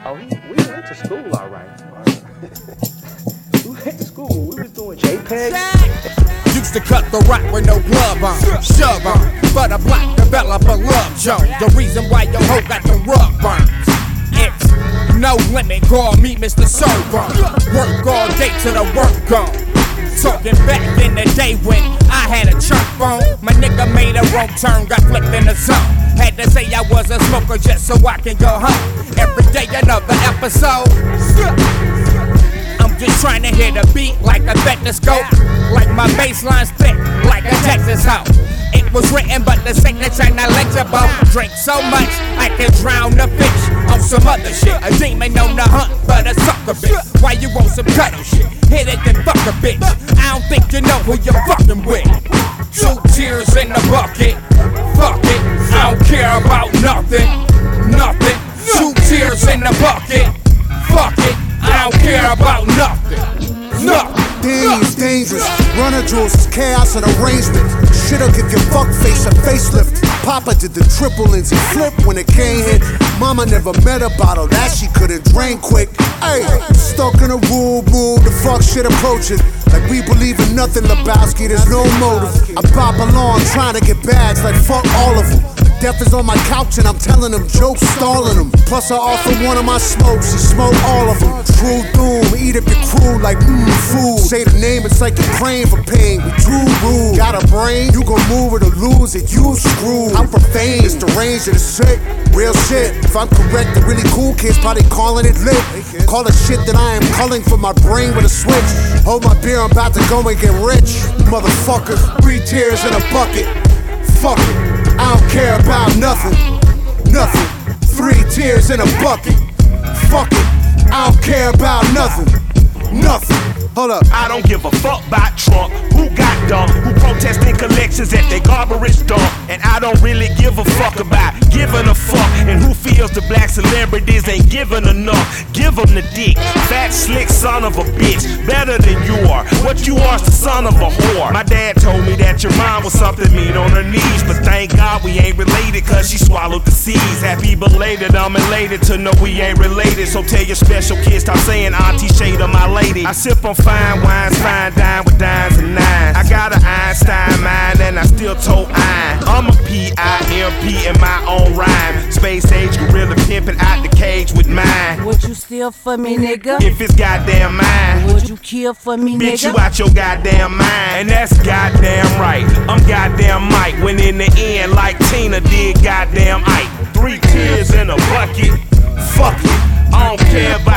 Oh, we went to school, all right. We went to school. We was doing JPEG. Used to cut the rock with no glove on, shove on, but a black developer love Joe. The reason why your hoe got the rug burns. It's no limit, call me Mr. Sober. Work all day till the work gone. Talking back in the day when I had a church phone. My nigga made a wrong turn, got flipped in the zone. Had to say I was a smoker just so I can go home. Every day another episode. I'm just trying to hit a beat like a stethoscope. Like my bassline's thick, like a Texas hoe. It was written but the signature not legible. Drink so much I can drown the fish on some other shit. A demon on the hunt but a sucker bitch. Why you want some cuddle shit? Hit it then fuck a bitch. I don't think you know who you're fucking with. 2 tears in the bucket. Fuck it, I don't care about nothing. Nothing. 2 tears in the bucket. Fuck it, I don't care about nothing. Nothing. Danny's dangerous. Runner jewels is chaos and arrangement. Shit'll give your fuck face a facelift. Papa did the triple Lindsay flip when it came hit. Mama never met a bottle that she couldn't drain quick. Ayy, stuck in a rule mood, the fuck shit approaching. Like we believe in nothing, Lebowski, there's no motive. I pop along trying to get bags like fuck all of them. Death is on my couch and I'm telling them jokes, stalling them. Plus I offer one of my smokes, she smoke all of them. True doom, eat up your crew like food. Say the name, it's like you're praying for pain. We too rude. Got a brain, you gon' move it or lose it, you screwed. I'm profane, it's deranged and it's sick, real shit. If I'm correct, the really cool kids probably calling it lit. Call it shit that I am culling for my brain with a switch. Hold my beer, I'm about to go and get rich. Motherfucker, 3 tears in a bucket. Fuck it, I don't care about nothing. Nothing. 3 tears in a bucket. Fuck it, I don't care about nothing. Nothing. Hold up. I don't give a fuck about Trump. Who got dumb? Who protesting collections at their garbage dump? And I don't really give a fuck about giving a fuck. And who feels the black celebrities ain't giving enough? Give them the dick. Fat, slick son of a bitch. Better than you are. What you are's the son of a whore. My dad told me that your mom was something mean on her knees. But thank God we ain't related, cause she swallowed the seeds. Happy belated, I'm elated to know we ain't related. So tell your special kids, stop saying Auntie Shade of my lady. I sip on fine wines, fine dine with dimes and nines. I got an Einstein mind and I still tote iron. I'm a P-I-M-P in my own rhyme. Space age gorilla pimping out the cage with mine. Would you steal for me, nigga? If it's goddamn mine. Would you kill for me, nigga? Bitch, you out your goddamn mind. And that's goddamn right. I'm goddamn Mike. When in the end, like Tina did goddamn Ike. 3 tears in a bucket. Fuck it, I don't care about